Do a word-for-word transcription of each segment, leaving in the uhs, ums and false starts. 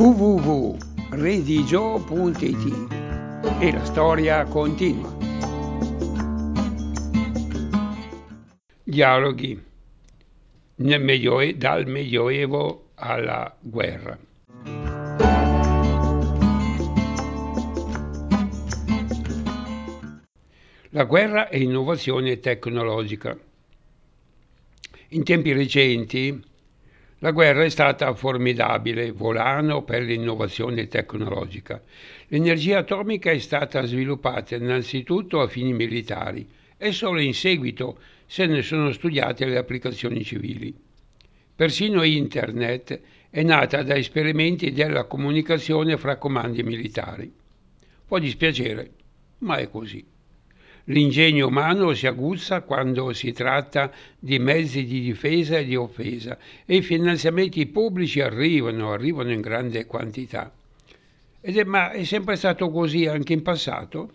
w w w punto redigio punto i t e la storia continua. Dialoghi nel Medioevo, dal Medioevo alla guerra. La guerra è innovazione tecnologica. In tempi recenti la guerra è stata formidabile volano per l'innovazione tecnologica. L'energia atomica è stata sviluppata innanzitutto a fini militari e solo in seguito se ne sono studiate le applicazioni civili. Persino Internet è nata da esperimenti della comunicazione fra comandi militari. Può dispiacere, ma è così. L'ingegno umano si aguzza quando si tratta di mezzi di difesa e di offesa e i finanziamenti pubblici arrivano, arrivano in grande quantità. Ed è, ma è sempre stato così anche in passato?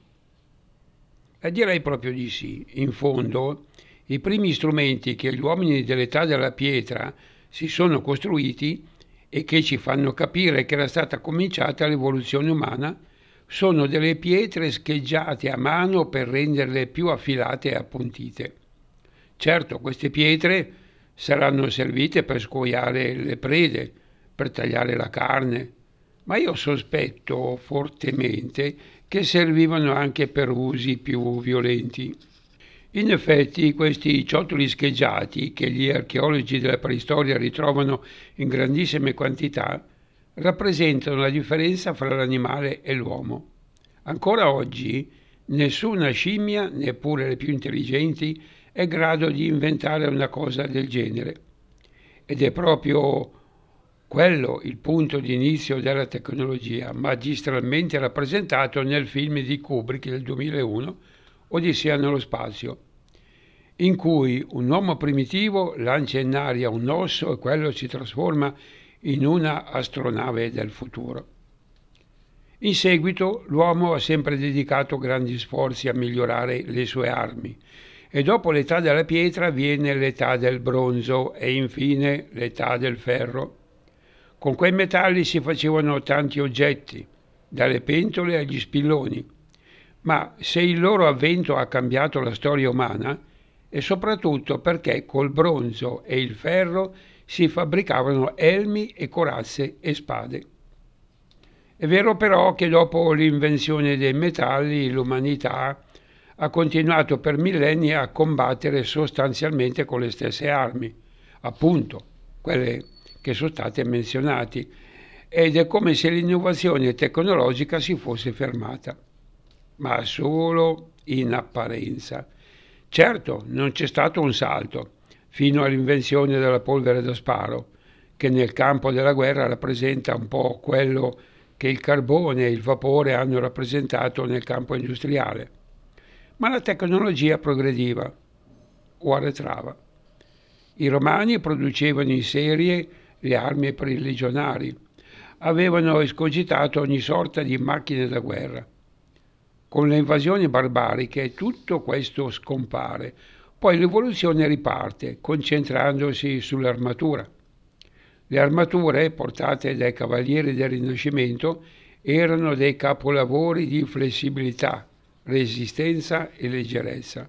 E direi proprio di sì. In fondo, i primi strumenti che gli uomini dell'età della pietra si sono costruiti e che ci fanno capire che era stata cominciata l'evoluzione umana sono delle pietre scheggiate a mano per renderle più affilate e appuntite. Certo, queste pietre saranno servite per scuoiare le prede, per tagliare la carne, ma io sospetto fortemente che servivano anche per usi più violenti. In effetti, questi ciottoli scheggiati, che gli archeologi della preistoria ritrovano in grandissime quantità, rappresentano la differenza fra l'animale e l'uomo. Ancora oggi nessuna scimmia, neppure le più intelligenti, è in grado di inventare una cosa del genere. Ed è proprio quello il punto di inizio della tecnologia, magistralmente rappresentato nel film di Kubrick del duemilauno, Odissea nello spazio, in cui un uomo primitivo lancia in aria un osso e quello si trasforma in una astronave del futuro. In seguito l'uomo ha sempre dedicato grandi sforzi a migliorare le sue armi e dopo l'età della pietra viene l'età del bronzo e infine l'età del ferro. Con quei metalli si facevano tanti oggetti, dalle pentole agli spilloni, ma se il loro avvento ha cambiato la storia umana è soprattutto perché col bronzo e il ferro si fabbricavano elmi e corazze e spade. È vero però che dopo l'invenzione dei metalli l'umanità ha continuato per millenni a combattere sostanzialmente con le stesse armi, appunto quelle che sono state menzionate, ed è come se l'innovazione tecnologica si fosse fermata, ma solo in apparenza. Certo, non c'è stato un salto fino all'invenzione della polvere da sparo, che nel campo della guerra rappresenta un po' quello che il carbone e il vapore hanno rappresentato nel campo industriale. Ma la tecnologia progrediva o arretrava. I romani producevano in serie le armi per i legionari, avevano escogitato ogni sorta di macchine da guerra. Con le invasioni barbariche tutto questo scompare. Poi l'evoluzione riparte, concentrandosi sull'armatura. Le armature, portate dai cavalieri del Rinascimento, erano dei capolavori di flessibilità, resistenza e leggerezza.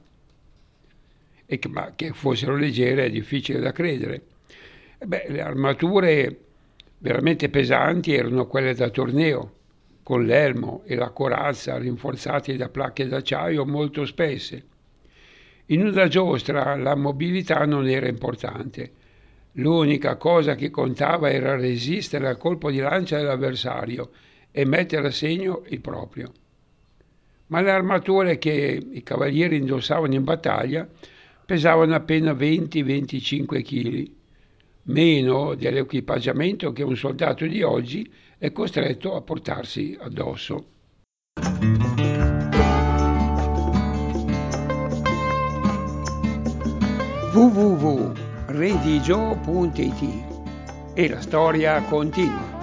E che, ma che fossero leggere è difficile da credere. E beh, le armature veramente pesanti erano quelle da torneo, con l'elmo e la corazza rinforzati da placche d'acciaio molto spesse. In una giostra la mobilità non era importante. L'unica cosa che contava era resistere al colpo di lancia dell'avversario e mettere a segno il proprio. Ma le armature che i cavalieri indossavano in battaglia pesavano appena venti venticinque chili, meno dell'equipaggiamento che un soldato di oggi è costretto a portarsi addosso. w w w punto redigio punto i t e la storia continua.